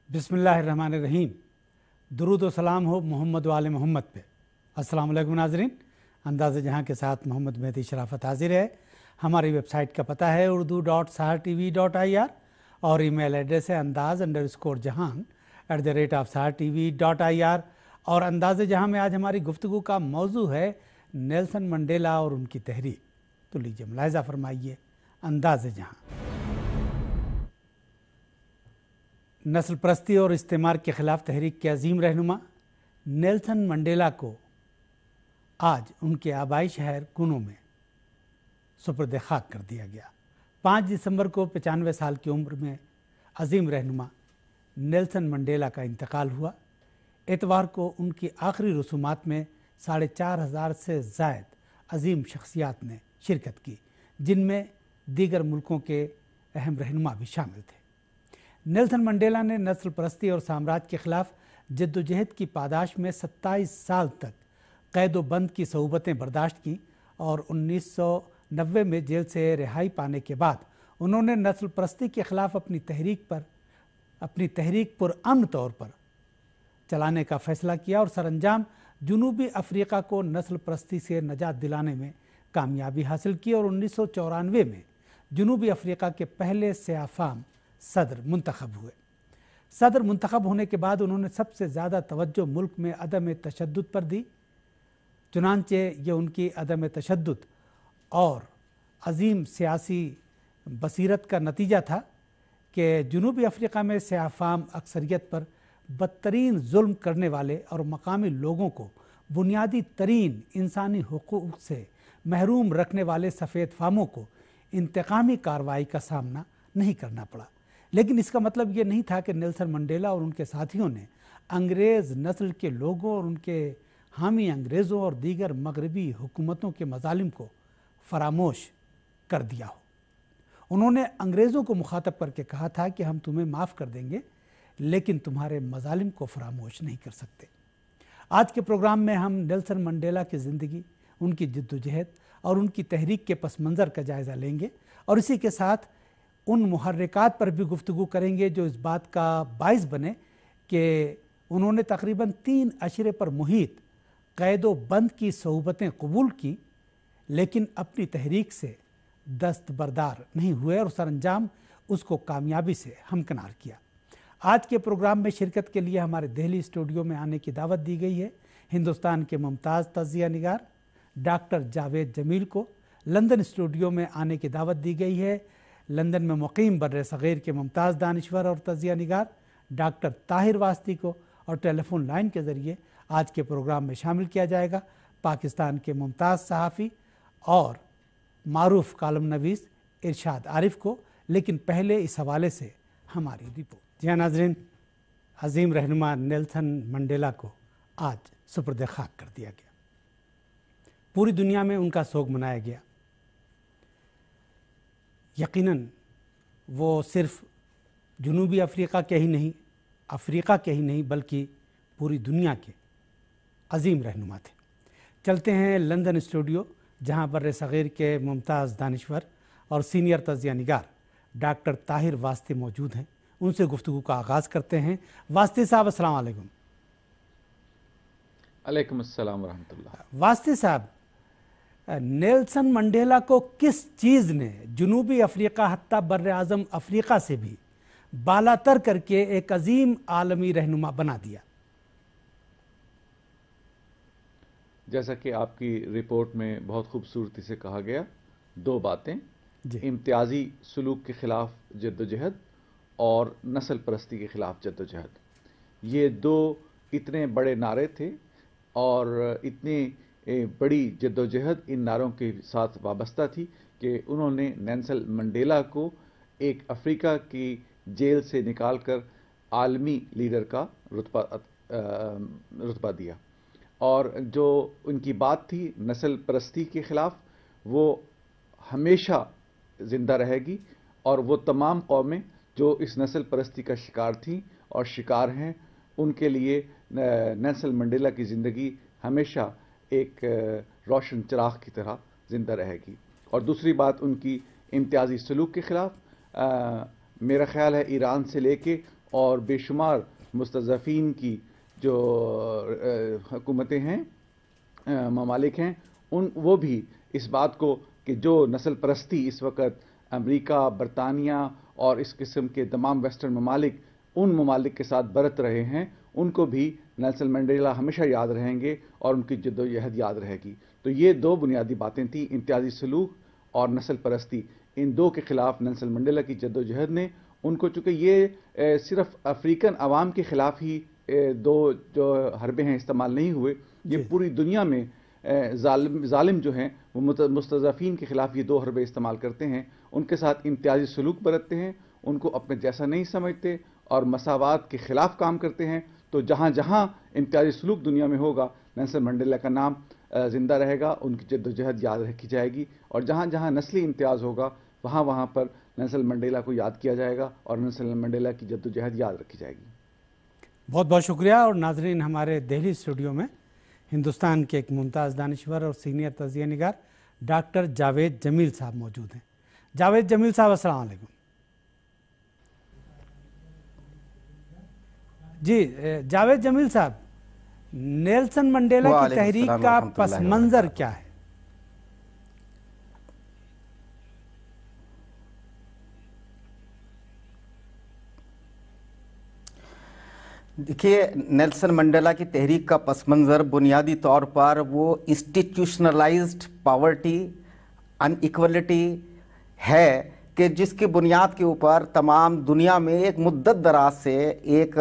बिस्मिल्लाहिर्रहमानिर्रहीम। दुरूद व सलाम हो मोहम्मद वाले मोहम्मद पे। अस्सलाम वालेकुम नाज़रीन, अंदाज़े जहाँ के साथ मोहम्मद मेहदी शराफत हाजिर है। हमारी वेबसाइट का पता है urdu.sahartv.ir और ईमेल एड्रेस है andaz_jahan@sahartv.ir। और अंदाज़े जहाँ में आज हमारी गुफ्तगू का मौजू है नेल्सन मंडेला और उनकी तहरीक। तो लीजिए मुलाहिज़ा फरमाइए। अंदाज़े जहाँ नस्ल परस्ती और इस्तेमार के ख़िलाफ़ तहरीक के अजीम रहनुमा नेल्सन मंडेला को आज उनके आबाई शहर कुनो में सुपर्द खाक कर दिया गया। 5 दिसंबर को 95 साल की उम्र में अजीम रहनुमा नेल्सन मंडेला का इंतकाल हुआ। एतवार को उनकी आखिरी रसूमात में 4,500 से ज़ायद अजीम शख्सियात ने शिरकत की, जिनमें दीगर मुल्कों के अहम रहनुमा भी शामिल थे। नेल्सन मंडेला ने नस्ल परस्ती और साम्राज्य के ख़िलाफ़ जद्दोजहद की पादाश में 27 साल तक कैद व बंद की सऊबतें बर्दाश्त की और 1990 में जेल से रिहाई पाने के बाद उन्होंने नस्ल परस्ती के ख़िलाफ़ अपनी तहरीक पुरअमन तौर पर चलाने का फ़ैसला किया और सरअंजाम जनूबी अफ्रीका को नस्ल परस्ती से नजात दिलाने में कामयाबी हासिल की और 1994 में जनूबी अफ्रीका के पहले सयाफ़ाम सदर मुंतखब हुए। सदर मुंतखब होने के बाद उन्होंने सबसे ज़्यादा तवज्जो मुल्क में अदम तशद्दुद पर दी। चुनांचे ये उनकी अदम तशद्दुद और अजीम सियासी बसीरत का नतीजा था कि जनूबी अफ्रीका में सयाफ़ाम अक्सरियत पर बदतरीन जुल्म करने वाले और मकामी लोगों को बुनियादी तरीन इंसानी हुकूक से महरूम रखने वाले सफ़ेद फामों को इंतकामी कार्रवाई का सामना नहीं करना पड़ा। लेकिन इसका मतलब ये नहीं था कि नेल्सन मंडेला और उनके साथियों ने अंग्रेज़ नस्ल के लोगों और उनके हामी अंग्रेज़ों और दीगर मगरबी हुकूमतों के मज़ालिम को फरामोश कर दिया हो। उन्होंने अंग्रेज़ों को मुखातब करके कहा था कि हम तुम्हें माफ़ कर देंगे, लेकिन तुम्हारे मज़ालिम को फरामोश नहीं कर सकते। आज के प्रोग्राम में हम नेल्सन मंडेला की ज़िंदगी, उनकी जद्दोजहद और उनकी तहरीक के पस मंज़र का जायज़ा लेंगे और इसी के साथ उन मुहर्रिकात पर भी गुफ्तगू करेंगे जो इस बात का बाइस बने कि उन्होंने तकरीबन 3 अशरे पर मुहित कैद व बंद की सऊबतें कबूल की, लेकिन अपनी तहरीक से दस्तबरदार नहीं हुए और सरअंजाम उसको कामयाबी से हमकिनार किया। आज के प्रोग्राम में शिरकत के लिए हमारे दिल्ली स्टूडियो में आने की दावत दी गई है हिंदुस्तान के मुमताज़ तज़िया निगार डॉक्टर जावेद जमील को। लंदन स्टूडियो में आने की दावत दी गई है लंदन में मुक़ीम बर्रे सग़ीर के मुमताज़ दानिश्वर और तज़िया निगार डॉक्टर ताहिर वास्ती को, और टेलीफोन लाइन के ज़रिए आज के प्रोग्राम में शामिल किया जाएगा पाकिस्तान के मुमताज़ सहाफ़ी और मारूफ कालम नवीस इरशाद आरिफ को। लेकिन पहले इस हवाले से हमारी रिपोर्ट। जी हाँ नाज़रीन, अजीम रहनुमा नेल्सन मंडेला को आज सुपर्द खाक कर दिया गया। पूरी दुनिया में उनका सोग मनाया गया। यकीनन वो सिर्फ़ जनूबी अफ्रीका के ही नहीं बल्कि पूरी दुनिया के अजीम रहनुमा थे। चलते हैं लंदन स्टूडियो, जहां बर्रे सग़ीर के मुमताज़ दानिश्वर और सीनियर तज़िया निगार डॉक्टर ताहिर वास्ती मौजूद हैं। उनसे गुफ्तगू का आगाज़ करते हैं। वास्ती साहब अस्सलाम वालेकुम। अलैकुम अस्सलाम व रहमतुल्लाह। वास्ती साहब, नेल्सन मंडेला को किस चीज़ ने जनूबी अफ्रीका हत्ता बर्रे आज़म अफ्रीका से भी बालातर करके एक अजीम आलमी रहनुमा बना दिया? जैसा कि आपकी रिपोर्ट में बहुत खूबसूरती से कहा गया, 2 बातें, इम्तियाजी सलूक के ख़िलाफ़ जद्दोजहद और नस्ल परस्ती के ख़िलाफ़ जद्दोजहद। ये 2 इतने बड़े नारे थे और इतनी बड़ी जद्दोजहद इन नारों के साथ वाबस्ता थी कि उन्होंने नेल्सन मंडेला को एक अफ्रीका की जेल से निकालकर आलमी लीडर का रुतबा दिया। और जो उनकी बात थी नस्ल परस्ती के ख़िलाफ़, वो हमेशा ज़िंदा रहेगी और वो तमाम कौमें जो इस नस्ल परस्ती का शिकार थीं और शिकार हैं, उनके लिए नेल्सन मंडेला की ज़िंदगी हमेशा एक रोशन चिराग की तरह ज़िंदा रहेगी। और दूसरी बात, उनकी इम्तियाजी सलूक के ख़िलाफ़ میرا خیال ہے ایران سے لے کے اور بے شمار مستضعفین کی جو حکومتیں ہیں، ممالک ہیں، وہ بھی اس بات کو کہ جو نسل پرستی اس وقت امریکہ، برطانیہ اور اس قسم کے تمام ویسٹرن ممالک ان ممالک کے ساتھ برت رہے ہیں، ان کو بھی نیلسن منڈیلا ہمیشہ یاد رہیں گے اور ان کی جدوجہد یاد رہے گی۔ تو یہ دو بنیادی باتیں تھیں، امتیازی سلوک اور نسل پرستی۔ ان دو کے خلاف نیلسن منڈیلا کی جدوجہد نے ان کو، چونکہ یہ صرف افریقن عوام کے خلاف ہی دو جو حربیں ہیں استعمال نہیں ہوئے، یہ پوری دنیا میں ظالم جو ہیں وہ مستضعفین کے خلاف یہ دو حربیں استعمال کرتے ہیں، ان کے ساتھ امتیازی سلوک برتتے ہیں، ان کو اپنے جیسا نہیں سمجھتے اور مساوات کے خلاف کام کرتے ہیں۔ تو جہاں جہاں امتیازی سلوک دنیا میں ہوگا، نیلسن منڈیلا کا نام زندہ رہے گا، ان کی جدوجہد یاد رکھی جائے گی، اور جہاں جہاں نسلی امتیاز ہوگا وہاں وہاں پر نیلسن منڈیلا کو یاد کیا جائے گا اور نیلسن منڈیلا کی جدوجہد یاد رکھی جائے گی۔ بہت بہت شکریہ۔ اور ناظرین، ہمارے دہلی اسٹوڈیو میں ہندوستان کے ایک ممتاز دانشور اور سینئر تجزیہ نگار ڈاکٹر جاوید جمیل صاحب موجود ہیں۔ جاوید جمیل صاحب، السلام علیکم۔ جی جاوید جمیل صاحب، نیلسن منڈیلا کی تحریک کا پس منظر کیا ہے؟ دیکھیے، نیلسن منڈیلا کی تحریک کا پس منظر بنیادی طور پر وہ انسٹیٹیوشنلائزڈ پاورٹی، ان ایکوالٹی ہے کہ جس کی بنیاد کے اوپر تمام دنیا میں ایک مدت دراز سے ایک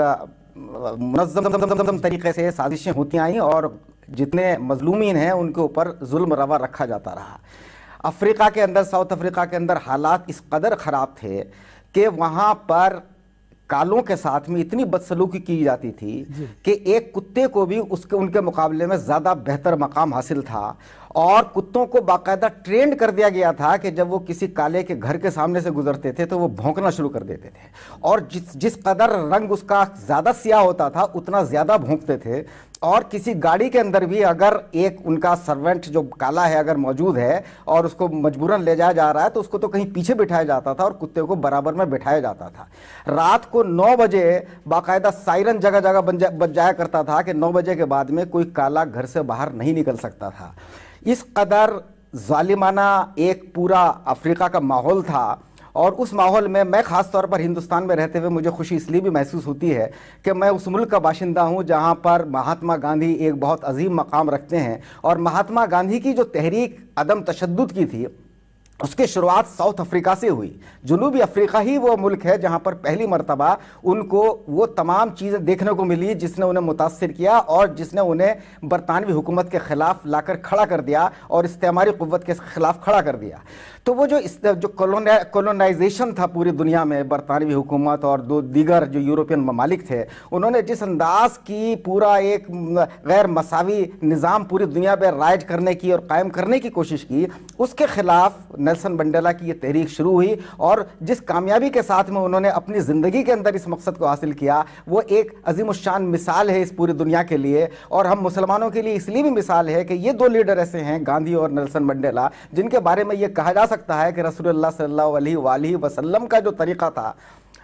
منظم طریقے سے سازشیں ہوتی آئیں اور جتنے مظلومین ہیں ان کے اوپر ظلم روا رکھا جاتا رہا۔ افریقہ کے اندر، ساؤتھ افریقہ کے اندر حالات اس قدر خراب تھے کہ وہاں پر کالوں کے ساتھ میں اتنی بدسلوکی کی جاتی تھی کہ ایک کتے کو بھی ان کے مقابلے میں زیادہ بہتر مقام حاصل تھا، اور کتوں کو باقاعدہ ٹرینڈ کر دیا گیا تھا کہ جب وہ کسی کالے کے گھر کے سامنے سے گزرتے تھے تو وہ بھونکنا شروع کر دیتے تھے، اور جس قدر رنگ اس کا زیادہ سیاہ ہوتا تھا اتنا زیادہ بھونکتے تھے۔ اور کسی گاڑی کے اندر بھی اگر ایک ان کا سرونٹ جو کالا ہے اگر موجود ہے اور اس کو مجبوراً لے جایا جا رہا ہے تو اس کو تو کہیں پیچھے بٹھایا جاتا تھا اور کتے کو برابر میں بٹھایا جاتا تھا۔ رات کو 9 بجے باقاعدہ سائرن جگہ جگہ بج جایا کرتا تھا کہ 9 بجے کے بعد میں کوئی کالا گھر سے باہر نہیں نکل سکتا تھا۔ اس قدر ظالمانہ ایک پورا افریقہ کا ماحول تھا، اور اس ماحول میں میں خاص طور پر ہندوستان میں رہتے ہوئے مجھے خوشی اس لیے بھی محسوس ہوتی ہے کہ میں اس ملک کا باشندہ ہوں جہاں پر مہاتما گاندھی ایک بہت عظیم مقام رکھتے ہیں، اور مہاتما گاندھی کی جو تحریک عدم تشدد کی تھی اس کی شروعات ساؤتھ افریقہ سے ہوئی۔ جنوبی افریقہ ہی وہ ملک ہے جہاں پر پہلی مرتبہ ان کو وہ تمام چیزیں دیکھنے کو ملی جس نے انہیں متاثر کیا اور جس نے انہیں برطانوی حکومت کے خلاف لا کر کھڑا کر دیا اور استعماری قوت کے خلاف کھڑا کر دیا۔ تو وہ جو کولونائزیشن تھا پوری دنیا میں، برطانوی حکومت اور دیگر جو یورپین ممالک تھے، انہوں نے جس انداز کی پورا ایک غیر مساوی نظام پوری دنیا پہ رائج کرنے کی اور قائم کرنے کی کوشش کی، اس کے خلاف نیلسن منڈیلا کی یہ تحریک شروع ہوئی، اور جس کامیابی کے ساتھ میں انہوں نے اپنی زندگی کے اندر اس مقصد کو حاصل کیا وہ ایک عظیم الشان مثال ہے اس پوری دنیا کے لیے، اور ہم مسلمانوں کے لیے اس لیے بھی مثال ہے کہ یہ دو لیڈر ایسے ہیں، گاندھی اور نیلسن منڈیلا، جن کے بارے میں یہ کہا جا سکتا ہے کہ رسول اللہ صلی اللہ علیہ وآلہ وسلم کا جو طریقہ تھا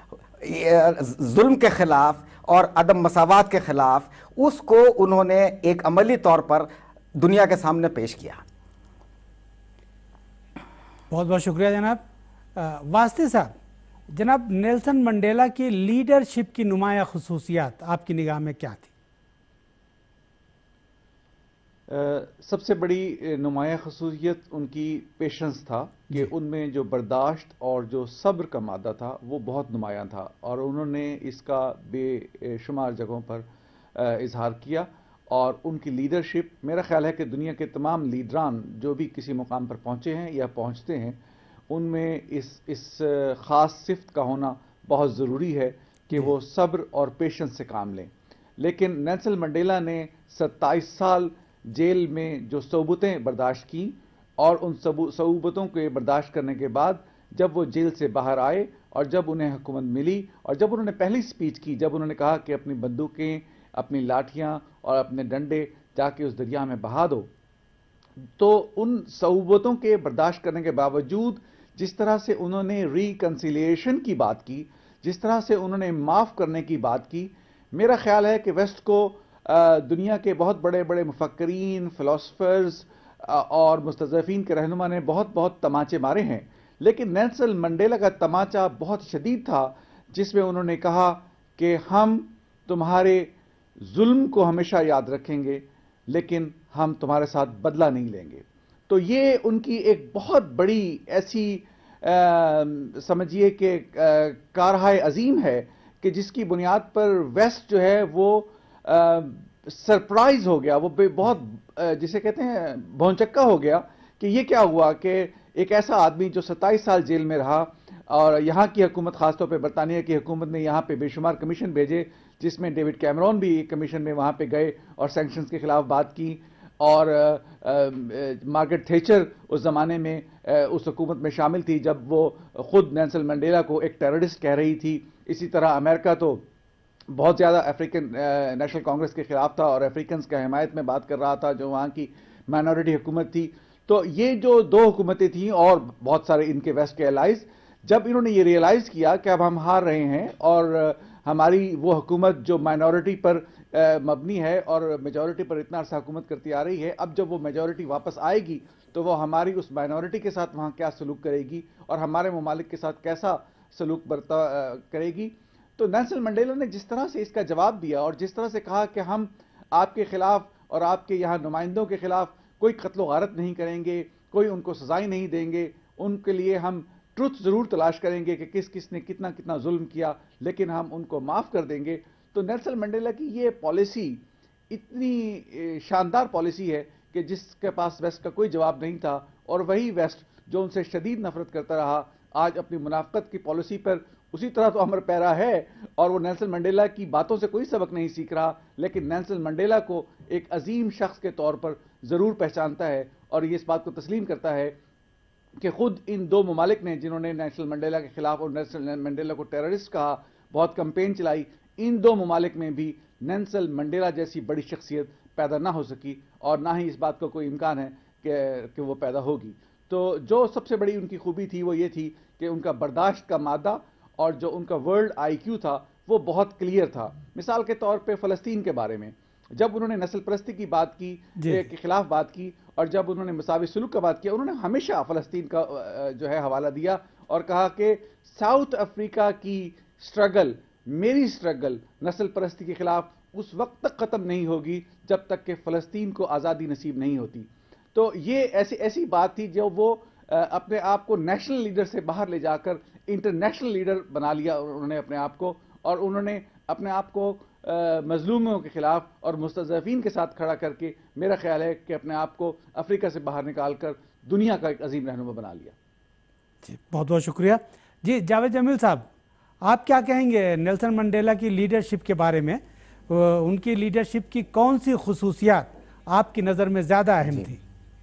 ظلم کے خلاف اور عدم مساوات کے خلاف، اس کو انہوں نے ایک عملی طور پر دنیا کے سامنے پیش کیا۔ بہت بہت شکریہ جناب۔ واسطے صاحب، جناب نیلسن منڈیلا کی لیڈرشپ کی نمایاں خصوصیات آپ کی نگاہ میں کیا تھی؟ سب سے بڑی نمایاں خصوصیت ان کی پیشنس تھا کہ ان میں جو برداشت اور جو صبر کا مادہ تھا وہ بہت نمایاں تھا، اور انہوں نے اس کا بے شمار جگہوں پر اظہار کیا۔ اور ان کی لیڈرشپ، میرا خیال ہے کہ دنیا کے تمام لیڈران جو بھی کسی مقام پر پہنچے ہیں یا پہنچتے ہیں، ان میں اس خاص صفت کا ہونا بہت ضروری ہے کہ وہ صبر اور پیشنس سے کام لیں۔ لیکن نیلسن منڈیلا نے 27 سال جیل میں جو صعوبتیں برداشت کیں، اور ان صعوبتوں کے برداشت کرنے کے بعد جب وہ جیل سے باہر آئے اور جب انہیں حکومت ملی، اور جب انہوں نے پہلی سپیچ کی، جب انہوں نے کہا کہ اپنی بندوقیں، اپنی لاٹھیاں اور اپنے ڈنڈے جا کے اس دریا میں بہا دو، تو ان صعوبتوں کے برداشت کرنے کے باوجود جس طرح سے انہوں نے ریکنسیلیشن کی بات کی، جس طرح سے انہوں نے معاف کرنے کی بات کی، میرا خیال ہے کہ ویسٹ کو دنیا کے بہت بڑے بڑے مفکرین، فلاسفرز اور مستضعفین کے رہنما نے بہت بہت تماچے مارے ہیں، لیکن نیلسن منڈیلا کا تماچا بہت شدید تھا، جس میں انہوں نے کہا کہ ہم تمہارے ظلم کو ہمیشہ یاد رکھیں گے لیکن ہم تمہارے ساتھ بدلہ نہیں لیں گے۔ تو یہ ان کی ایک بہت بڑی ایسی سمجھیے کہ کارہائے عظیم ہے کہ جس کی بنیاد پر ویسٹ جو ہے وہ سرپرائز ہو گیا، وہ بہت جسے کہتے ہیں بھونچکا ہو گیا کہ یہ کیا ہوا کہ ایک ایسا آدمی جو 27 سال جیل میں رہا، اور یہاں کی حکومت، خاص طور پہ برطانیہ کی حکومت نے یہاں پہ بے شمار کمیشن بھیجے، جس میں ڈیوڈ کیمرون بھی ایک کمیشن میں وہاں پہ گئے اور سینکشنز کے خلاف بات کی، اور مارگریٹ تھیچر اس زمانے میں اس حکومت میں شامل تھی جب وہ خود نیلسن منڈیلا کو ایک ٹیررسٹ کہہ رہی تھی۔ اسی طرح امریکہ تو بہت زیادہ افریقن نیشنل کانگریس کے خلاف تھا اور افریقنز کا حمایت میں بات کر رہا تھا جو وہاں کی مائنورٹی حکومت تھی۔ تو یہ جو دو حکومتیں تھیں اور بہت سارے ان کے ویسٹ کے الائز، جب انہوں نے یہ ریئلائز کیا کہ اب ہم ہار رہے ہیں اور ہماری وہ حکومت جو مائنورٹی پر مبنی ہے اور میجورٹی پر اتنا عرصہ حکومت کرتی آ رہی ہے، اب جب وہ میجورٹی واپس آئے گی تو وہ ہماری اس مائنورٹی کے ساتھ وہاں کیا سلوک کرے گی اور ہمارے ممالک کے ساتھ کیسا سلوک برتا کرے گی۔ تو نیلسن منڈیلا نے جس طرح سے اس کا جواب دیا اور جس طرح سے کہا کہ ہم آپ کے خلاف اور آپ کے یہاں نمائندوں کے خلاف کوئی قتل و غارت نہیں کریں گے، کوئی ان کو سزائیں نہیں دیں گے، ان کے لیے ہم ٹروتھ ضرور تلاش کریں گے کہ کس کس نے کتنا کتنا ظلم کیا، لیکن ہم ان کو معاف کر دیں گے۔ تو نیلسن منڈیلا کی یہ پالیسی اتنی شاندار پالیسی ہے کہ جس کے پاس ویسٹ کا کوئی جواب نہیں تھا، اور وہی ویسٹ جو ان سے شدید نفرت کرتا رہا آج اپنی منافقت کی پالیسی پر اسی طرح تو امر پیرا ہے، اور وہ نیلسن منڈیلا کی باتوں سے کوئی سبق نہیں سیکھ رہا، لیکن نیلسن منڈیلا کو ایک عظیم شخص کے طور پر ضرور پہچانتا ہے اور یہ اس بات کو تسلیم کرتا ہے کہ خود ان دو ممالک نے جنہوں نے نیلسن منڈیلا کے خلاف اور نیلسن منڈیلا کو ٹیررسٹ کہا، بہت کمپین چلائی، ان دو ممالک میں بھی نیلسن منڈیلا جیسی بڑی شخصیت پیدا نہ ہو سکی اور نہ ہی اس بات کا کوئی امکان ہے کہ وہ پیدا ہوگی۔ تو جو سب سے بڑی ان کی خوبی تھی وہ یہ تھی کہ ان کا برداشت کا مادہ اور جو ان کا ورلڈ آئی کیو تھا وہ بہت کلیئر تھا۔ مثال کے طور پہ فلسطین کے بارے میں جب انہوں نے نسل پرستی کی بات کی کے خلاف بات کی اور جب انہوں نے مساوی سلوک کا بات کیا، انہوں نے ہمیشہ فلسطین کا جو ہے حوالہ دیا اور کہا کہ ساؤتھ افریقہ کی سٹرگل، میری سٹرگل نسل پرستی کے خلاف اس وقت تک ختم نہیں ہوگی جب تک کہ فلسطین کو آزادی نصیب نہیں ہوتی۔ تو یہ ایسی بات تھی جو وہ اپنے آپ کو نیشنل لیڈر سے باہر لے جا کر انٹرنیشنل لیڈر بنا لیا انہوں نے اپنے آپ کو، اور انہوں نے اپنے آپ کو مظلوموں کے خلاف اور مستضعفین کے ساتھ کھڑا کر کے میرا خیال ہے کہ اپنے آپ کو افریقہ سے باہر نکال کر دنیا کا ایک عظیم رہنما بنا لیا۔ جی بہت بہت شکریہ۔ جی جاوید جمیل صاحب، آپ کیا کہیں گے نیلسن منڈیلا کی لیڈرشپ کے بارے میں؟ ان کی لیڈرشپ کی کون سی خصوصیات آپ کی نظر میں زیادہ اہم تھی؟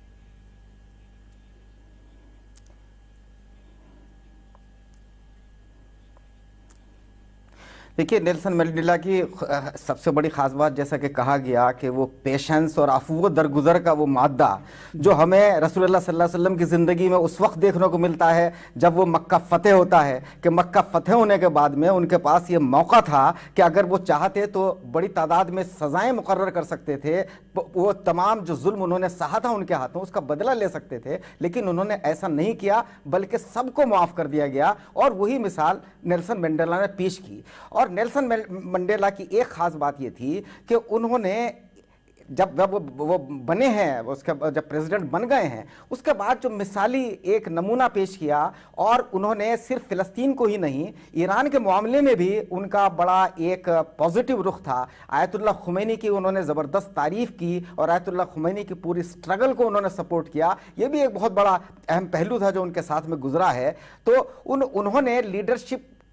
دیکھیے، نیلسن منڈیلا کی سب سے بڑی خاص بات جیسا کہ کہا گیا کہ وہ پیشنس اور عفو درگزر کا وہ مادہ جو ہمیں رسول اللہ صلی اللہ علیہ وسلم کی زندگی میں اس وقت دیکھنے کو ملتا ہے جب وہ مکہ فتح ہوتا ہے، کہ مکہ فتح ہونے کے بعد میں ان کے پاس یہ موقع تھا کہ اگر وہ چاہتے تو بڑی تعداد میں سزائیں مقرر کر سکتے تھے، وہ تمام جو ظلم انہوں نے سہا تھا ان کے ہاتھوں اس کا بدلہ لے سکتے تھے، لیکن انہوں نے ایسا نہیں کیا بلکہ سب کو معاف کر دیا گیا، اور وہی مثال نیلسن منڈیلا نے پیش کی۔ اور نیلسن منڈیلا کی ایک خاص بات یہ تھی کہ انہوں نے جب وہ بنے ہیں، جب پریزیڈنٹ بن گئے ہیں، اس کے بعد جو مثالی ایک نمونہ پیش کیا، اور انہوں نے صرف فلسطین کو ہی نہیں ایران کے معاملے میں بھی ان کا بڑا ایک پازیٹیو رخ تھا۔ آیت اللہ خمینی کی انہوں نے زبردست تعریف کی اور آیت اللہ خمینی کی پوری سٹرگل کو انہوں نے سپورٹ کیا، یہ بھی ایک بہت بڑا اہم پہلو تھا جو ان کے ساتھ میں گزرا ہے۔ تو انہوں نے لیڈرشپ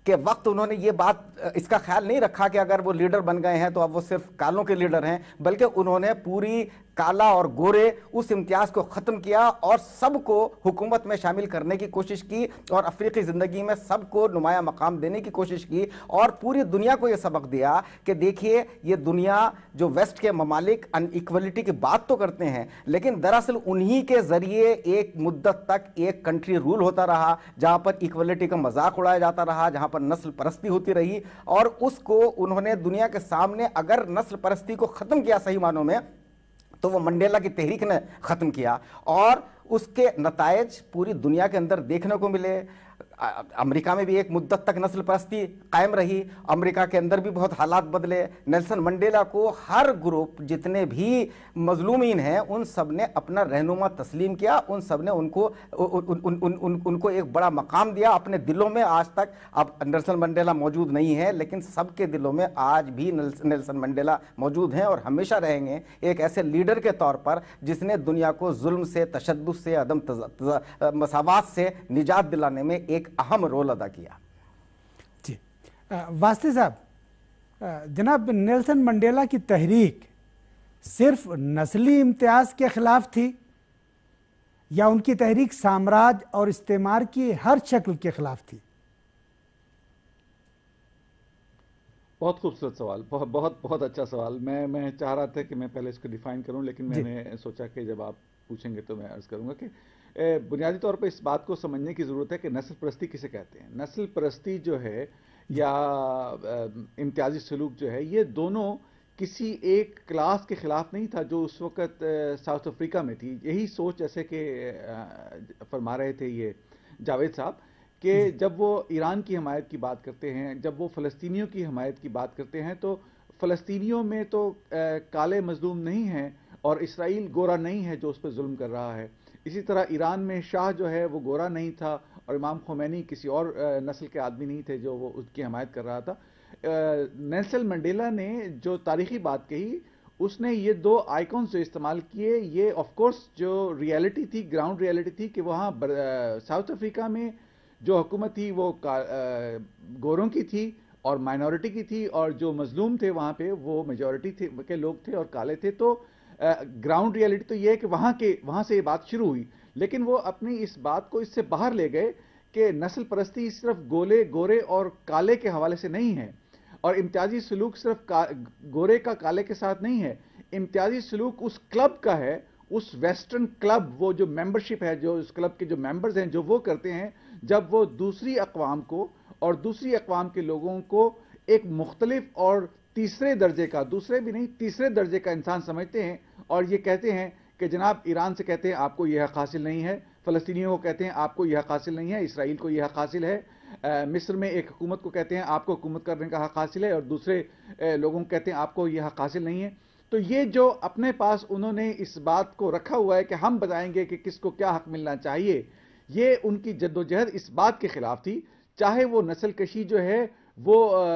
کہ وقت انہوں نے یہ بات اس کا خیال نہیں رکھا کہ اگر وہ لیڈر بن گئے ہیں تو اب وہ صرف کالوں کے لیڈر ہیں، بلکہ انہوں نے پوری کالا اور گورے اس امتیاز کو ختم کیا اور سب کو حکومت میں شامل کرنے کی کوشش کی اور افریقی زندگی میں سب کو نمایاں مقام دینے کی کوشش کی، اور پوری دنیا کو یہ سبق دیا کہ دیکھیے یہ دنیا جو ویسٹ کے ممالک ان ایکولیٹی کی بات تو کرتے ہیں، لیکن دراصل انہی کے ذریعے ایک مدت تک ایک کنٹری رول ہوتا رہا جہاں پر ایکولیٹی کا مذاق اڑایا جاتا رہا، جہاں پر نسل پرستی ہوتی رہی، اور اس کو انہوں نے دنیا کے سامنے اگر نسل پرستی کو ختم کیا صحیح معنوں میں تو وہ منڈیلا کی تحریک نے ختم کیا، اور اس کے نتائج پوری دنیا کے اندر دیکھنے کو ملے۔ امریکہ میں بھی ایک مدت تک نسل پرستی قائم رہی، امریکہ کے اندر بھی بہت حالات بدلے۔ نیلسن منڈیلا کو ہر گروپ جتنے بھی مظلومین ہیں ان سب نے اپنا رہنما تسلیم کیا، ان سب نے ان کو ایک بڑا مقام دیا اپنے دلوں میں۔ آج تک اب نیلسن منڈیلا موجود نہیں ہے لیکن سب کے دلوں میں آج بھی نیلسن منڈیلا موجود ہیں اور ہمیشہ رہیں گے ایک ایسے لیڈر کے طور پر جس نے دنیا کو ظلم سے، تشدد سے، عدم مساوات سے نجات دلانے میں ایک اہم رول ادا کیا۔ جی واسطے صاحب، جناب نیلسن منڈیلا کی تحریک صرف نسلی امتیاز کے خلاف تھی یا ان کی تحریک سامراج اور استعمار کی ہر شکل کے خلاف تھی؟ بہت خوبصورت سوال، بہت اچھا سوال۔ میں چاہ رہا تھا کہ میں پہلے اس کو ڈیفائن کروں، لیکن میں نے سوچا کہ جب آپ پوچھیں گے تو میں عرض کروں گا کہ بنیادی طور پر اس بات کو سمجھنے کی ضرورت ہے کہ نسل پرستی کسے کہتے ہیں۔ نسل پرستی جو ہے یا امتیازی سلوک جو ہے، یہ دونوں کسی ایک کلاس کے خلاف نہیں تھا جو اس وقت ساؤتھ افریقہ میں تھی۔ یہی سوچ جیسے کہ فرما رہے تھے یہ جاوید صاحب کہ جب وہ ایران کی حمایت کی بات کرتے ہیں، جب وہ فلسطینیوں کی حمایت کی بات کرتے ہیں، تو فلسطینیوں میں تو کالے مظلوم نہیں ہیں اور اسرائیل گورا نہیں ہے جو اس پہ ظلم کر رہا ہے۔ اسی طرح ایران میں شاہ جو ہے وہ گورا نہیں تھا اور امام خمینی کسی اور نسل کے آدمی نہیں تھے جو وہ اس کی حمایت کر رہا تھا۔ نیلسن منڈیلا نے جو تاریخی بات کہی، اس نے یہ دو آئیکونز جو استعمال کیے، یہ آف کورس جو ریالٹی تھی، گراؤنڈ ریالٹی تھی کہ وہاں ساؤتھ افریقہ میں جو حکومت تھی وہ گوروں کی تھی اور مائنورٹی کی تھی، اور جو مظلوم تھے وہاں پہ وہ میجورٹی کے لوگ تھے اور کالے تھے۔ تو گراؤنڈ ریالٹی تو یہ ہے کہ وہاں سے یہ بات شروع ہوئی، لیکن وہ اپنی اس بات کو اس سے باہر لے گئے کہ نسل پرستی صرف گورے اور کالے کے حوالے سے نہیں ہے، اور امتیازی سلوک صرف گورے کا کالے کے ساتھ نہیں ہے۔ امتیازی سلوک اس کلب کا ہے، اس ویسٹرن کلب، وہ جو ممبرشپ ہے، جو اس کلب کے جو ممبرز ہیں جو وہ کرتے ہیں جب وہ دوسری اقوام کو اور دوسری اقوام کے لوگوں کو ایک مختلف اور تیسرے درجے کا، دوسرے بھی نہیں تیسرے درجے کا انسان سمجھتے ہیں، اور یہ کہتے ہیں کہ جناب ایران سے کہتے ہیں آپ کو یہ حق حاصل نہیں ہے، فلسطینیوں کو کہتے ہیں آپ کو یہ حق حاصل نہیں ہے، اسرائیل کو یہ حق حاصل ہے، مصر میں ایک حکومت کو کہتے ہیں آپ کو حکومت کرنے کا حق حاصل ہے، اور دوسرے لوگوں کو کہتے ہیں آپ کو یہ حق حاصل نہیں ہے۔ تو یہ جو اپنے پاس انہوں نے اس بات کو رکھا ہوا ہے کہ ہم بتائیں گے کہ کس کو کیا حق ملنا چاہیے، یہ ان کی جدوجہد اس بات کے خلاف تھی۔ چاہے وہ نسل کشی جو ہے، وہ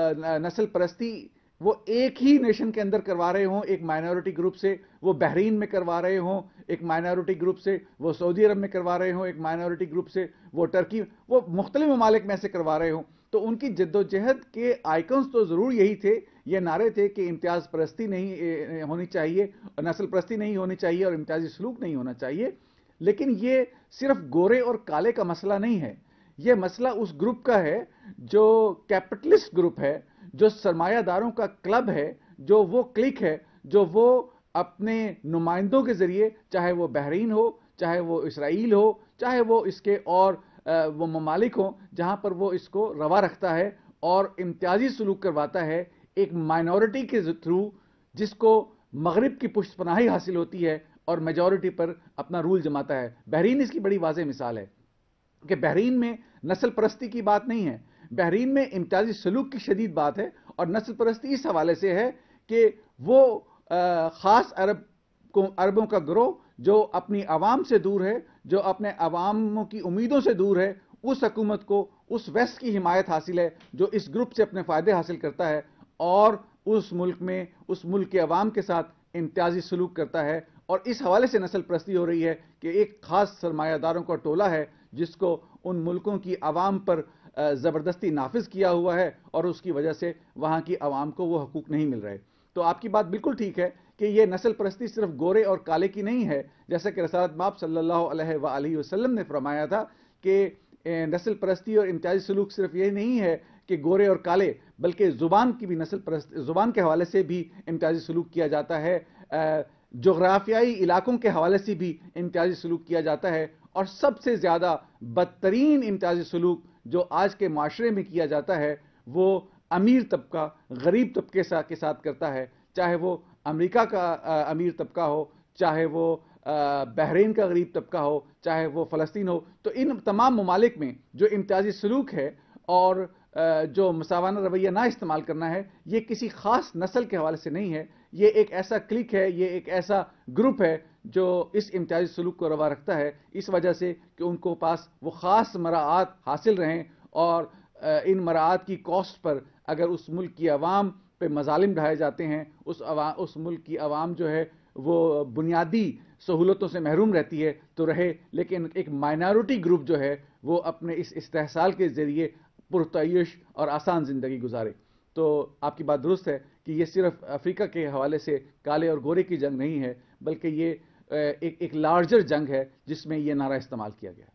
نسل پرستی وہ ایک ہی نیشن کے اندر کروا رہے ہوں، ایک مائنورٹی گروپ سے، وہ بحرین میں کروا رہے ہوں ایک مائنورٹی گروپ سے، وہ سعودی عرب میں کروا رہے ہوں ایک مائنورٹی گروپ سے، وہ ٹرکی، وہ مختلف ممالک میں سے کروا رہے ہوں، تو ان کی جدوجہد کے آئیکنز تو ضرور یہی تھے، یہ نعرے تھے کہ امتیاز پرستی نہیں ہونی چاہیے، نسل پرستی نہیں ہونی چاہیے اور امتیازی سلوک نہیں ہونا چاہیے۔ لیکن یہ صرف گورے اور کالے کا مسئلہ نہیں ہے، یہ مسئلہ اس گروپ کا ہے جو کیپٹلسٹ گروپ ہے، جو سرمایہ داروں کا کلب ہے، جو وہ کلک ہے، جو وہ اپنے نمائندوں کے ذریعے، چاہے وہ بحرین ہو، چاہے وہ اسرائیل ہو، چاہے وہ اس کے اور وہ ممالک ہوں جہاں پر وہ اس کو روا رکھتا ہے اور امتیازی سلوک کرواتا ہے ایک مائنورٹی کے تھرو، جس کو مغرب کی پشت پناہی حاصل ہوتی ہے اور میجورٹی پر اپنا رول جماتا ہے۔ بحرین اس کی بڑی واضح مثال ہے کہ بحرین میں نسل پرستی کی بات نہیں ہے، بحرین میں امتیازی سلوک کی شدید بات ہے، اور نسل پرستی اس حوالے سے ہے کہ وہ خاص عربوں کا گروہ جو اپنی عوام سے دور ہے، جو اپنے عواموں کی امیدوں سے دور ہے، اس حکومت کو اس ویسٹ کی حمایت حاصل ہے جو اس گروپ سے اپنے فائدے حاصل کرتا ہے اور اس ملک میں اس ملک کے عوام کے ساتھ امتیازی سلوک کرتا ہے، اور اس حوالے سے نسل پرستی ہو رہی ہے کہ ایک خاص سرمایہ داروں کا ٹولہ ہے جس کو ان ملکوں کی عوام پر زبردستی نافذ کیا ہوا ہے اور اس کی وجہ سے وہاں کی عوام کو وہ حقوق نہیں مل رہے. تو آپ کی بات بالکل ٹھیک ہے کہ یہ نسل پرستی صرف گورے اور کالے کی نہیں ہے، جیسا کہ رسالت مآب صلی اللہ علیہ وآلہ وسلم نے فرمایا تھا کہ نسل پرستی اور امتیازی سلوک صرف یہ نہیں ہے کہ گورے اور کالے، بلکہ زبان کی بھی زبان کے حوالے سے بھی امتیازی سلوک کیا جاتا ہے، جغرافیائی علاقوں کے حوالے سے بھی امتیازی سلوک کیا جاتا ہے، اور سب سے زیادہ بدترین امتیازی سلوک جو آج کے معاشرے میں کیا جاتا ہے وہ امیر طبقہ غریب طبقے کے ساتھ کرتا ہے، چاہے وہ امریکہ کا امیر طبقہ ہو، چاہے وہ بحرین کا غریب طبقہ ہو، چاہے وہ فلسطین ہو. تو ان تمام ممالک میں جو امتیازی سلوک ہے اور جو مساوانہ رویہ نہ استعمال کرنا ہے، یہ کسی خاص نسل کے حوالے سے نہیں ہے، یہ ایک ایسا کلک ہے، یہ ایک ایسا گروپ ہے جو اس امتیازی سلوک کو روا رکھتا ہے، اس وجہ سے کہ ان کو پاس وہ خاص مراعات حاصل رہیں، اور ان مراعات کی کاسٹ پر اگر اس ملک کی عوام پہ مظالم ڈھائے جاتے ہیں، اس ملک کی عوام جو ہے وہ بنیادی سہولتوں سے محروم رہتی ہے تو رہے، لیکن ایک مائنارٹی گروپ جو ہے وہ اپنے اس استحصال کے ذریعے پرتعیش اور آسان زندگی گزارے. تو آپ کی بات درست ہے کہ یہ صرف افریقہ کے حوالے سے کالے اور گورے کی جنگ نہیں ہے، بلکہ یہ ایک لارجر جنگ ہے جس میں یہ نعرہ استعمال کیا گیا.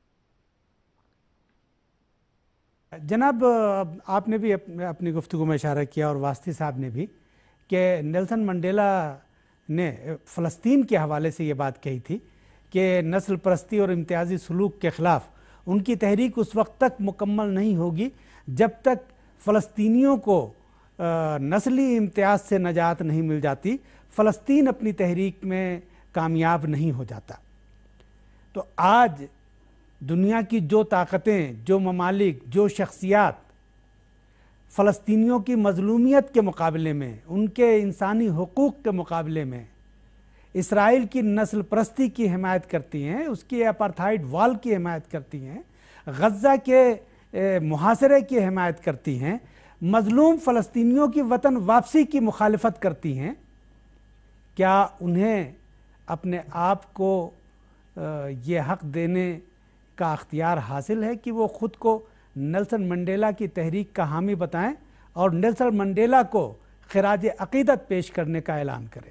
جناب، آپ نے بھی اپنی گفتگو میں اشارہ کیا اور واسطی صاحب نے بھی کہ نیلسن منڈیلا نے فلسطین کے حوالے سے یہ بات کہی تھی کہ نسل پرستی اور امتیازی سلوک کے خلاف ان کی تحریک اس وقت تک مکمل نہیں ہوگی جب تک فلسطینیوں کو نسلی امتیاز سے نجات نہیں مل جاتی، فلسطین اپنی تحریک میں کامیاب نہیں ہو جاتا. تو آج دنیا کی جو طاقتیں، جو ممالک، جو شخصیات فلسطینیوں کی مظلومیت کے مقابلے میں، ان کے انسانی حقوق کے مقابلے میں اسرائیل کی نسل پرستی کی حمایت کرتی ہیں، اس کی اپارتھائڈ وال کی حمایت کرتی ہیں، غزہ کے محاصرے کی حمایت کرتی ہیں، مظلوم فلسطینیوں کی وطن واپسی کی مخالفت کرتی ہیں، کیا انہیں اپنے آپ کو یہ حق دینے کا اختیار حاصل ہے کہ وہ خود کو نیلسن منڈیلا کی تحریک کا حامی بتائیں اور نیلسن منڈیلا کو خراج عقیدت پیش کرنے کا اعلان کریں؟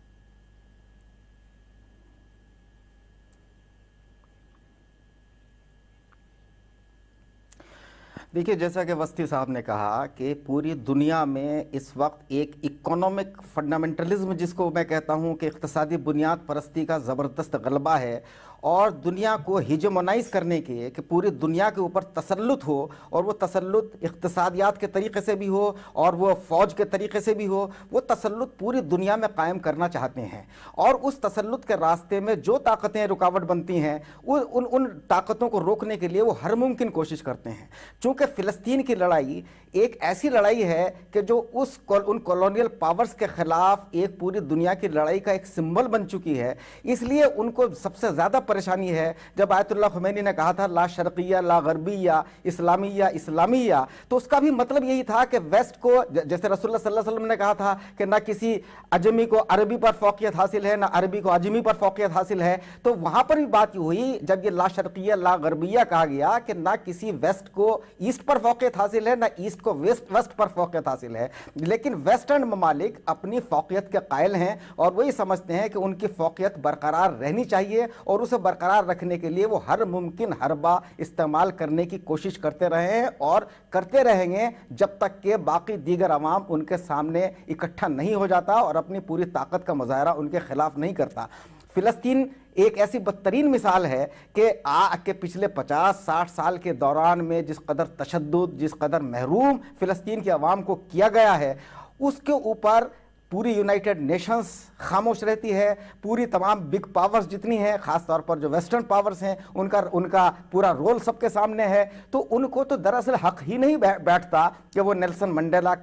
دیکھیے، جیسا کہ وسطی صاحب نے کہا کہ پوری دنیا میں اس وقت ایک اکنامک فنڈامنٹلزم، جس کو میں کہتا ہوں کہ اقتصادی بنیاد پرستی کا زبردست غلبہ ہے، اور دنیا کو ہیجمونائز کرنے کے کہ پوری دنیا کے اوپر تسلط ہو، اور وہ تسلط اقتصادیات کے طریقے سے بھی ہو اور وہ فوج کے طریقے سے بھی ہو، وہ تسلط پوری دنیا میں قائم کرنا چاہتے ہیں. اور اس تسلط کے راستے میں جو طاقتیں رکاوٹ بنتی ہیں، ان طاقتوں کو روکنے کے لیے وہ ہر ممکن کوشش کرتے ہیں. چونکہ فلسطین کی لڑائی ایک ایسی لڑائی ہے کہ جو ان کولونیل پاورز کے خلاف ایک پوری دنیا کی لڑائی کا ایک سمبل بن چکی ہے. اس لیے ان کو سب سے زیادہ پریشانی ہے جب آیت اللہ خمینی نے کہا تھا لا شرقیہ لا غربیہ اسلامیہ اسلامیہ، تو اس کا بھی مطلب یہی تھا کہ ویسٹ کو، جیسے رسول اللہ صلی اللہ علیہ وسلم نے کہا تھا کہ نہ کسی عجمی کو عربی پر فوقیت حاصل ہے، نہ عربی کو عجمی پر فوقیت حاصل ہے، تو وہاں پر بھی بات ہوئی جب یہ لا شرقیہ لا غربیہ کہا گیا کہ نہ کسی ویسٹ کو ایسٹ پر فوقیت حاصل ہے، نہ ایسٹ کو ویسٹ پر فوقیت حاصل ہے. لیکن ویسٹرن ممالک اپنی فوقیت کے قائل ہیں اور وہی سمجھتے ہیں کہ ان کی فوقیت برقرار رہنی چاہیے، اور اسے برقرار رکھنے کے لیے وہ ہر ممکن حربہ استعمال کرنے کی کوشش کرتے رہے ہیں اور کرتے رہیں گے جب تک کہ باقی دیگر عوام ان کے سامنے اکٹھا نہیں ہو جاتا اور اپنی پوری طاقت کا مظاہرہ ان کے خلاف نہیں کرتا. فلسطین ایک ایسی بدترین مثال ہے کہ پچھلے 50-60 سال کے دوران میں جس قدر تشدد، جس قدر محروم فلسطین کی عوام کو کیا گیا ہے، اس کے اوپر پوری یونائٹڈ نیشنز خاموش رہتی ہے. پوری تمام بگ پاورز جتنی ہیں، خاص طور پر جو ویسٹرن پاورز ہیں، ان کا پورا رول سب کے سامنے ہے. تو ان کو تو دراصل حق ہی نہیں بیٹھتا کہ وہ نیلسن منڈیلا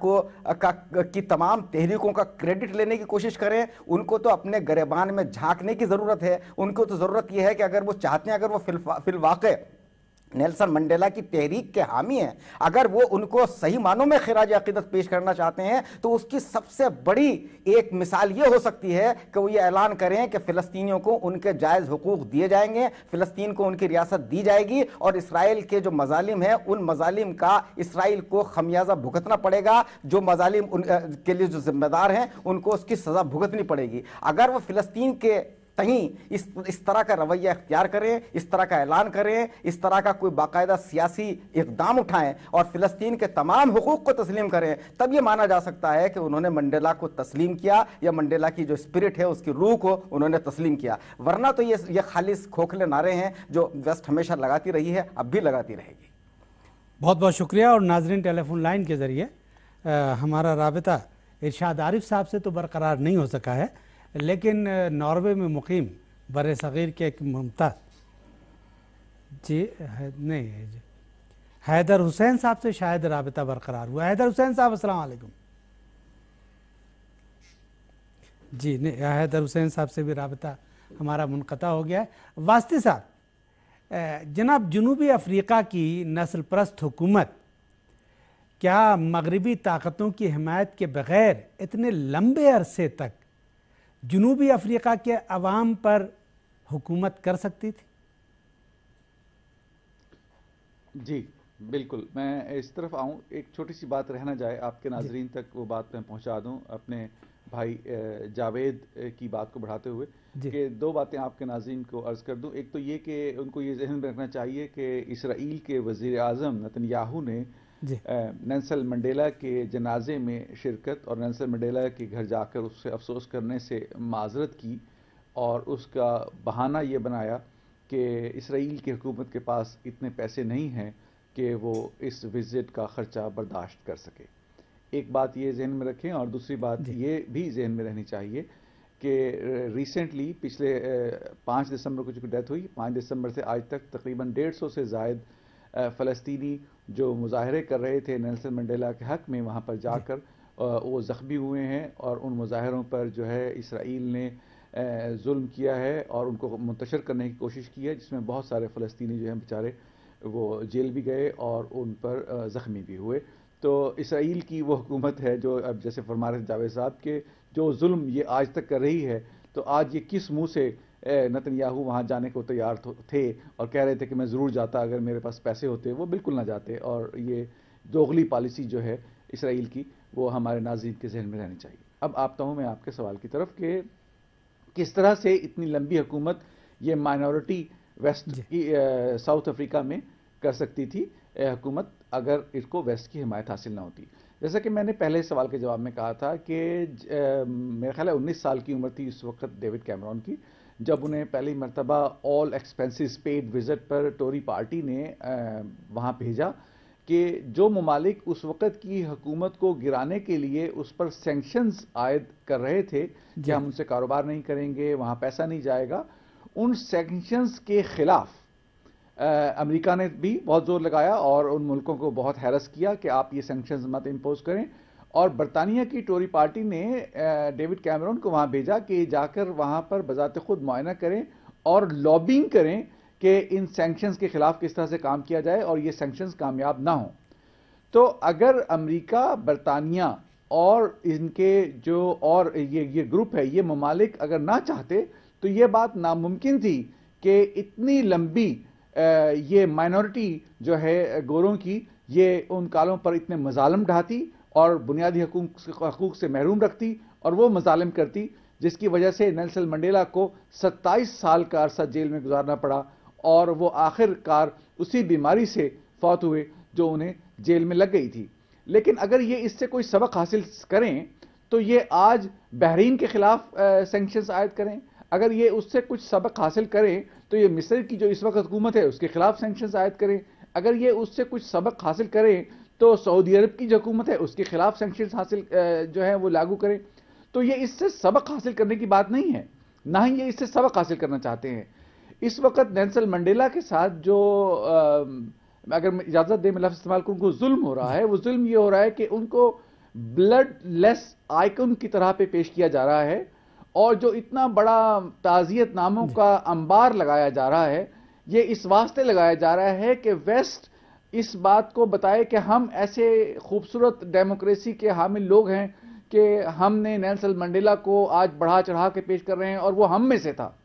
کی تمام تحریکوں کا کریڈٹ لینے کی کوشش کریں. ان کو تو اپنے گریبان میں جھانکنے کی ضرورت ہے. ان کو تو ضرورت یہ ہے کہ اگر وہ چاہتے ہیں، اگر وہ فی الواقع نیلسن منڈیلا کی تحریک کے حامی ہیں، اگر وہ ان کو صحیح معنوں میں خراج عقیدت پیش کرنا چاہتے ہیں تو اس کی سب سے بڑی ایک مثال یہ ہو سکتی ہے کہ وہ یہ اعلان کریں کہ فلسطینیوں کو ان کے جائز حقوق دیے جائیں گے، فلسطین کو ان کی ریاست دی جائے گی، اور اسرائیل کے جو مظالم ہیں ان مظالم کا اسرائیل کو خمیازہ بھگتنا پڑے گا، جو مظالم ان کے لیے جو ذمہ دار ہیں ان کو اس کی سزا بھگتنی پڑے گی۔ اگر وہ فلسطین کے کہیں اس طرح کا رویہ اختیار کریں، اس طرح کا اعلان کریں، اس طرح کا کوئی باقاعدہ سیاسی اقدام اٹھائیں اور فلسطین کے تمام حقوق کو تسلیم کریں، تب یہ مانا جا سکتا ہے کہ انہوں نے منڈیلا کو تسلیم کیا، یا منڈیلا کی جو اسپرٹ ہے اس کی روح کو انہوں نے تسلیم کیا۔ ورنہ تو یہ خالص کھوکھلے نعرے ہیں جو ویسٹ ہمیشہ لگاتی رہی ہے، اب بھی لگاتی رہے گی۔ بہت بہت شکریہ۔ اور ناظرین، ٹیلی فون لائن کے ذریعے ہمارا رابطہ ارشاد عارف صاحب سے تو برقرار نہیں ہو سکا ہے، لیکن ناروے میں مقیم بر صغیر کے ایک ممتاز حیدر حسین صاحب سے شاید رابطہ برقرار ہوا۔ حیدر حسین صاحب السلام علیکم۔ جی نہیں، حیدر حسین صاحب سے بھی رابطہ ہمارا منقطع ہو گیا ہے۔ واسطی صاحب، جناب جنوبی افریقہ کی نسل پرست حکومت کیا مغربی طاقتوں کی حمایت کے بغیر اتنے لمبے عرصے تک جنوبی افریقہ کے عوام پر حکومت کر سکتی تھی؟ جی بالکل، میں اس طرف آؤں، ایک چھوٹی سی بات رہ نہ جائے آپ کے ناظرین تک، وہ بات میں پہنچا دوں اپنے بھائی جاوید کی بات کو بڑھاتے ہوئے، کہ دو باتیں آپ کے ناظرین کو عرض کر دوں۔ ایک تو یہ کہ ان کو یہ ذہن میں رکھنا چاہیے کہ اسرائیل کے وزیر اعظم نتنیاہو نے نیلسن منڈیلا کے جنازے میں شرکت اور نیلسن منڈیلا کے گھر جا کر اس سے افسوس کرنے سے معذرت کی، اور اس کا بہانہ یہ بنایا کہ اسرائیل کی حکومت کے پاس اتنے پیسے نہیں ہیں کہ وہ اس وزٹ کا خرچہ برداشت کر سکے۔ ایک بات یہ ذہن میں رکھیں، اور دوسری بات یہ بھی ذہن میں رہنی چاہیے کہ ریسنٹلی پچھلے 5 دسمبر کو چونکہ ڈیتھ ہوئی، 5 دسمبر سے آج تک تقریباً 150 سے زائد فلسطینی جو مظاہرے کر رہے تھے نیلسن منڈیلا کے حق میں، وہاں پر جا کر وہ زخمی ہوئے ہیں، اور ان مظاہروں پر جو ہے اسرائیل نے ظلم کیا ہے اور ان کو منتشر کرنے کی کوشش کی ہے، جس میں بہت سارے فلسطینی جو ہیں بیچارے وہ جیل بھی گئے اور ان پر زخمی بھی ہوئے۔ تو اسرائیل کی وہ حکومت ہے جو اب جیسے فرما رہے جاوید صاحب کے جو ظلم یہ آج تک کر رہی ہے، تو آج یہ کس منہ سے نتنیاہو وہاں جانے کو تیار تھے اور کہہ رہے تھے کہ میں ضرور جاتا اگر میرے پاس پیسے ہوتے، وہ بالکل نہ جاتے۔ اور یہ دوغلی پالیسی جو ہے اسرائیل کی، وہ ہمارے ناظرین کے ذہن میں رہنی چاہیے۔ اب آتا ہوں میں آپ کے سوال کی طرف کہ کس طرح سے اتنی لمبی حکومت یہ مائنورٹی ویسٹ کی ساؤتھ افریقہ میں کر سکتی تھی حکومت، اگر اس کو ویسٹ کی حمایت حاصل نہ ہوتی۔ جیسا کہ میں نے پہلے سوال کے جواب میں کہا تھا کہ میرا خیال ہے 19 سال کی عمر تھی اس وقت ڈیوڈ کیمرون کی، جب انہیں پہلی مرتبہ آل ایکسپینسز پیڈ وزٹ پر ٹوری پارٹی نے وہاں بھیجا کہ جو ممالک اس وقت کی حکومت کو گرانے کے لیے اس پر سینکشنز عائد کر رہے تھے کہ ہم ان سے کاروبار نہیں کریں گے، وہاں پیسہ نہیں جائے گا، ان سینکشنز کے خلاف امریکہ نے بھی بہت زور لگایا اور ان ملکوں کو بہت ہیرس کیا کہ آپ یہ سینکشنز مت امپوز کریں، اور برطانیہ کی ٹوری پارٹی نے ڈیوڈ کیمرون کو وہاں بھیجا کہ جا کر وہاں پر بذات خود معائنہ کریں اور لابنگ کریں کہ ان سینکشنز کے خلاف کس طرح سے کام کیا جائے اور یہ سینکشنز کامیاب نہ ہوں۔ تو اگر امریکہ، برطانیہ اور ان کے جو اور یہ گروپ ہے، یہ ممالک اگر نہ چاہتے تو یہ بات ناممکن تھی کہ اتنی لمبی یہ مائنورٹی جو ہے گوروں کی، یہ ان کالوں پر اتنے مظالم ڈھاتی اور بنیادی حقوق سے محروم رکھتی اور وہ مظالم کرتی، جس کی وجہ سے نیلسن منڈیلا کو 27 سال کا عرصہ جیل میں گزارنا پڑا، اور وہ آخر کار اسی بیماری سے فوت ہوئے جو انہیں جیل میں لگ گئی تھی۔ لیکن اگر یہ اس سے کوئی سبق حاصل کریں تو یہ آج بحرین کے خلاف سینکشنز عائد کریں، اگر یہ اس سے کچھ سبق حاصل کریں تو یہ مصر کی جو اس وقت حکومت ہے اس کے خلاف سینکشنز عائد کریں، اگر یہ اس سے کچھ سبق حاصل کریں تو سعودی عرب کی جو حکومت ہے اس کے خلاف سینکشنز حاصل جو ہے وہ لاگو کریں۔ تو یہ اس سے سبق حاصل کرنے کی بات نہیں ہے، نہ ہی یہ اس سے سبق حاصل کرنا چاہتے ہیں۔ اس وقت نیلسن منڈیلا کے ساتھ جو اگر میں اجازت دیں میں لفظ استعمال کروں کو ظلم ہو رہا ہے، وہ ظلم یہ ہو رہا ہے کہ ان کو بلڈ لیس آئیکن کی طرح پہ پیش کیا جا رہا ہے، اور جو اتنا بڑا تعزیت ناموں کا انبار لگایا جا رہا ہے، یہ اس واسطے لگایا جا رہا ہے کہ ویسٹ اس بات کو بتائے کہ ہم ایسے خوبصورت ڈیموکریسی کے حامل لوگ ہیں کہ ہم نے نیلسن منڈیلا کو آج بڑھا چڑھا کے پیش کر رہے ہیں اور وہ ہم میں سے تھا،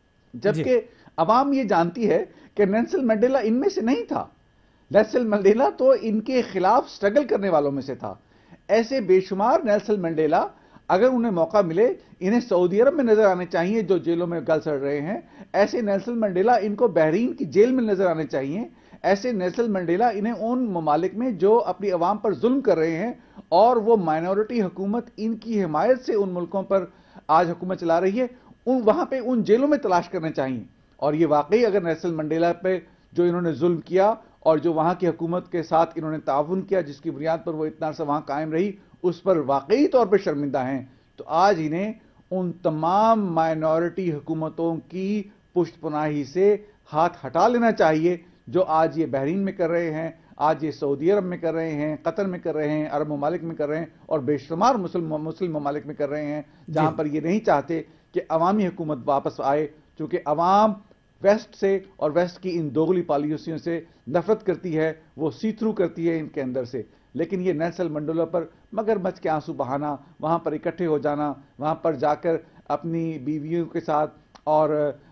جبکہ عوام یہ جانتی ہے کہ نیلسن منڈیلا ان میں سے نہیں تھا. نیلسن منڈیلا تو ان کے خلاف سٹرگل کرنے والوں میں سے تھا. ایسے بے شمار نیلسن منڈیلا اگر انہیں موقع ملے انہیں سعودی عرب میں نظر آنے چاہیے جو جیلوں میں گل سڑ رہے ہیں. ایسے نیلسن منڈیلا ان کو بحرین کی جیل میں نظر آنے چاہیے. ایسے نیلسن منڈیلا انہیں ان ممالک میں جو اپنی عوام پر ظلم کر رہے ہیں اور وہ مائنورٹی حکومت ان کی حمایت سے ان ملکوں پر آج حکومت چلا رہی ہے، وہاں پہ ان جیلوں میں تلاش کرنے چاہیے. اور یہ واقعی اگر نیلسن منڈیلا پہ جو انہوں نے ظلم کیا اور جو وہاں کی حکومت کے ساتھ انہوں نے تعاون کیا جس کی بنیاد پر وہ اتنا عرصہ وہاں قائم رہی اس پر واقعی طور پہ شرمندہ ہیں، تو آج انہیں ان تمام مائنورٹی حکومتوں کی پشت پناہی سے ہاتھ ہٹا لینا چاہیے جو آج یہ بحرین میں کر رہے ہیں، آج یہ سعودی عرب میں کر رہے ہیں، قطر میں کر رہے ہیں، عرب ممالک میں کر رہے ہیں اور بے شمار مسلم ممالک میں کر رہے ہیں جہاں پر یہ نہیں چاہتے کہ عوامی حکومت واپس آئے، چونکہ عوام ویسٹ سے اور ویسٹ کی ان دوغلی پالیسیوں سے نفرت کرتی ہے، وہ سی تھرو کرتی ہے ان کے اندر سے. لیکن یہ نیلسن منڈیلا پر مگر مچ کے آنسو بہانا، وہاں پر اکٹھے ہو جانا، وہاں پر جا کر اپنی بیویوں کے ساتھ اور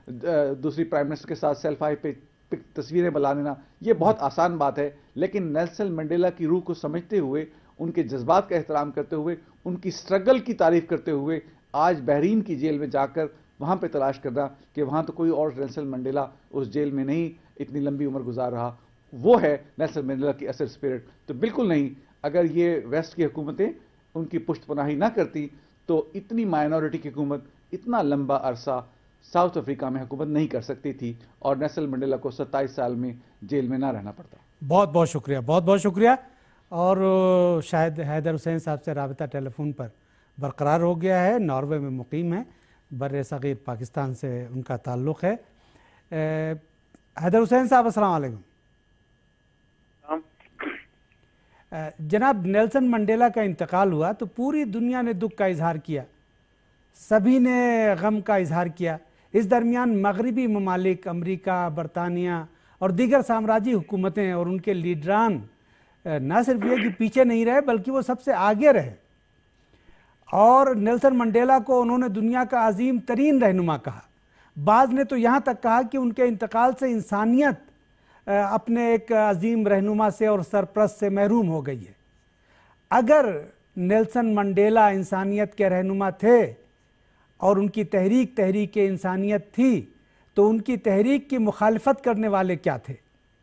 دوسری پرائم منسٹر کے ساتھ سیلفی پہ تصویریں بنا لینا، یہ بہت آسان بات ہے. لیکن نیلسن منڈیلا کی روح کو سمجھتے ہوئے، ان کے جذبات کا احترام کرتے ہوئے، ان کی سٹرگل کی تعریف کرتے ہوئے آج بحرین کی جیل میں جا کر وہاں پہ تلاش کرنا کہ وہاں تو کوئی اور نیلسن منڈیلا اس جیل میں نہیں اتنی لمبی عمر گزار رہا، وہ ہے نیلسن منڈیلا کی اصل اسپرٹ. تو بالکل نہیں، اگر یہ ویسٹ کی حکومتیں ان کی پشت پناہی نہ کرتی تو اتنی مائنورٹی کی حکومت اتنا لمبا عرصہ ساؤتھ افریقہ میں حکومت نہیں کر سکتی تھی اور نیلسن منڈیلا کو 27 سال میں جیل میں نہ رہنا پڑتا. بہت بہت شکریہ، بہت بہت شکریہ. اور شاید حیدر حسین صاحب سے رابطہ ٹیلی فون پر برقرار ہو گیا ہے، ناروے میں مقیم ہیں، بر صغیر پاکستان سے ان کا تعلق ہے. حیدر حسین صاحب السلام علیکم. جناب، نیلسن منڈیلا کا انتقال ہوا تو پوری دنیا نے دکھ کا اظہار کیا، سبھی نے غم کا اظہار کیا. اس درمیان مغربی ممالک، امریکہ، برطانیہ اور دیگر سامراجی حکومتیں اور ان کے لیڈران نہ صرف یہ کہ پیچھے نہیں رہے بلکہ وہ سب سے آگے رہے اور نیلسن منڈیلا کو انہوں نے دنیا کا عظیم ترین رہنما کہا. بعض نے تو یہاں تک کہا کہ ان کے انتقال سے انسانیت اپنے ایک عظیم رہنما سے اور سرپرست سے محروم ہو گئی ہے. اگر نیلسن منڈیلا انسانیت کے رہنما تھے اور ان کی تحریک انسانیت تھی تو ان کی تحریک کی مخالفت کرنے والے کیا تھے؟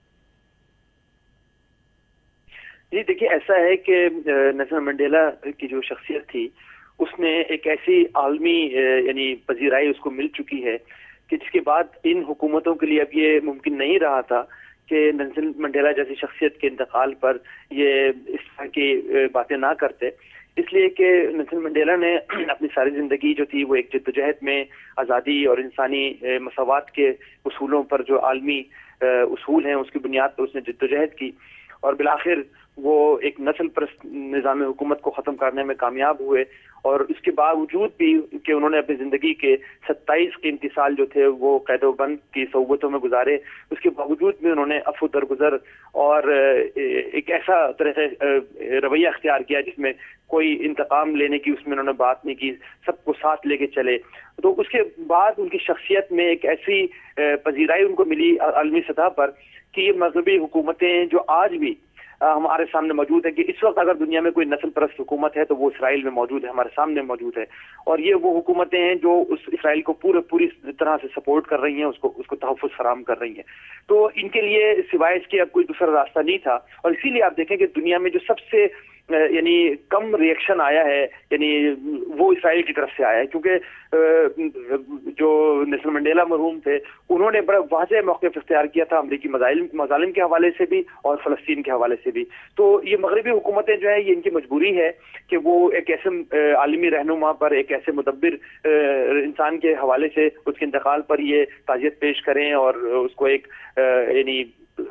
جی دیکھیے، ایسا ہے کہ نیلسن منڈیلا کی جو شخصیت تھی اس نے ایک ایسی عالمی یعنی پذیرائی اس کو مل چکی ہے کہ جس کے بعد ان حکومتوں کے لیے اب یہ ممکن نہیں رہا تھا کہ نیلسن منڈیلا جیسی شخصیت کے انتقال پر یہ اس طرح کی باتیں نہ کرتے. اس لیے کہ نیلسن منڈیلا نے اپنی ساری زندگی جو تھی وہ ایک جدوجہد میں آزادی اور انسانی مساوات کے اصولوں پر، جو عالمی اصول ہیں اس کی بنیاد پر اس نے جدوجہد کی اور بالآخر وہ ایک نسل پرست نظام حکومت کو ختم کرنے میں کامیاب ہوئے. اور اس کے باوجود بھی کہ انہوں نے اپنی زندگی کے 27 قیمتی سال جو تھے وہ قید و بند کی صعوبتوں میں گزارے، اس کے باوجود بھی انہوں نے عفو درگزر اور ایک ایسا رویہ اختیار کیا جس میں کوئی انتقام لینے کی اس میں انہوں نے بات نہیں کی، سب کو ساتھ لے کے چلے. تو اس کے بعد ان کی شخصیت میں ایک ایسی پذیرائی ان کو ملی عالمی سطح پر کہ یہ مذہبی حکومتیں جو آج بھی ہمارے سامنے موجود ہے، کہ اس وقت اگر دنیا میں کوئی نسل پرست حکومت ہے تو وہ اسرائیل میں موجود ہے، ہمارے سامنے موجود ہے. اور یہ وہ حکومتیں ہیں جو اس اسرائیل کو پوری طرح سے سپورٹ کر رہی ہیں، اس کو تحفظ فراہم کر رہی ہیں. تو ان کے لیے سوائے اس کے اب کوئی دوسرا راستہ نہیں تھا. اور اسی لیے آپ دیکھیں کہ دنیا میں جو سب سے یعنی کم ریئیکشن آیا ہے یعنی وہ اسرائیل کی طرف سے آیا ہے، کیونکہ جو نیلسن منڈیلا مرحوم تھے انہوں نے بڑا واضح موقف اختیار کیا تھا امریکی مظالم کے حوالے سے بھی اور فلسطین کے حوالے سے بھی. تو یہ مغربی حکومتیں جو ہیں یہ ان کی مجبوری ہے کہ وہ ایک ایسے عالمی رہنما پر، ایک ایسے مدبر انسان کے حوالے سے اس کے انتقال پر یہ تعزیت پیش کریں اور اس کو ایک یعنی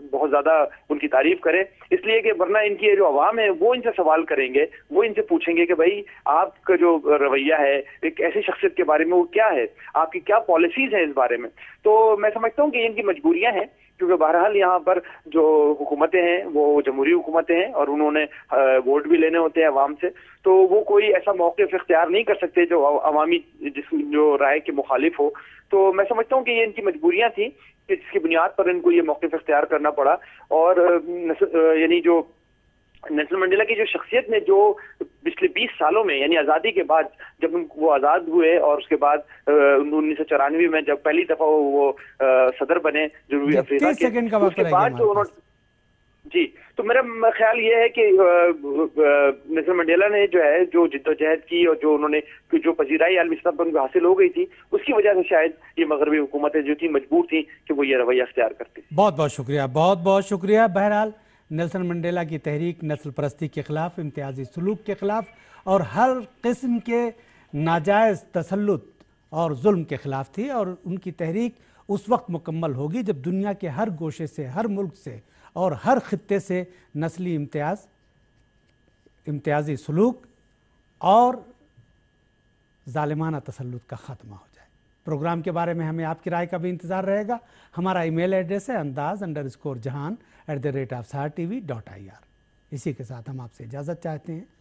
बहुत ज़्यादा उनकी तारीफ करे, इसलिए कि वरना इनकी जो अवाम है वो इनसे सवाल करेंगे, वो इनसे पूछेंगे कि भाई आपका जो रवैया है एक ऐसी शख्सियत के बारे में वो क्या है, आपकी क्या पॉलिसीज़ हैं इस बारे में। तो मैं समझता हूँ कि इनकी मजबूरियाँ हैं, क्योंकि बहरहाल यहाँ पर जो हुकूमतें हैं वो जमहूरी हुकूमतें हैं और उन्होंने वोट भी लेने होते हैं अवाम से, तो वो कोई ऐसा मौक़िफ़ इख्तियार नहीं कर सकते जो अवामी जो राय के मुखालिफ हो। तो मैं समझता हूँ कि ये इनकी मजबूरियाँ थी कि जिसकी बुनियाद पर इनको ये मौक़िफ़ इख्तियार करना पड़ा। और यानी जो नेल्सन मंडेला की जो शख्सियत ने जो पिछले 20 सालों में यानी आज़ादी के बाद जब वो आज़ाद हुए और उसके बाद 1994 में जब पहली दफ़ा वो सदर बने जनूबी अफ्रीका के, उसके बाद जो उन्होंने जी, तो मेरा ख्याल ये है कि नेल्सन मंडेला ने जो है जो जिद्दोजहद की और जो उन्होंने जो पजीराई आलमी सतह पर उनको हासिल हो गई थी, उसकी वजह से शायद ये मगरबी हुकूमतें जो थी मजबूर थी कि वो ये रवैया अख्तियार करती। बहुत बहुत शुक्रिया, बहुत बहुत शुक्रिया। बहरहाल नेल्सन मंडेला की तहरीक नस्ल परस्ती के ख़िलाफ़, इम्तियाजी सलूक के ख़िलाफ़ और हर किस्म के नाजायज़ तसल्लुत और जुल्म के ख़िलाफ़ थी, और उनकी तहरीक उस वक्त मुकम्मल होगी जब दुनिया के हर गोशे से, हर मुल्क से और हर खित्ते से नस्ली इम्तियाजी सलूक और ज़ालिमाना तसल्लुत का ख़त्मा हो जाए। प्रोग्राम के बारे में हमें आपकी राय का भी इंतज़ार रहेगा। हमारा ईमेल एड्रेस है andaz_jahan@sartv.ir। इसी के साथ हम आपसे इजाज़त चाहते हैं।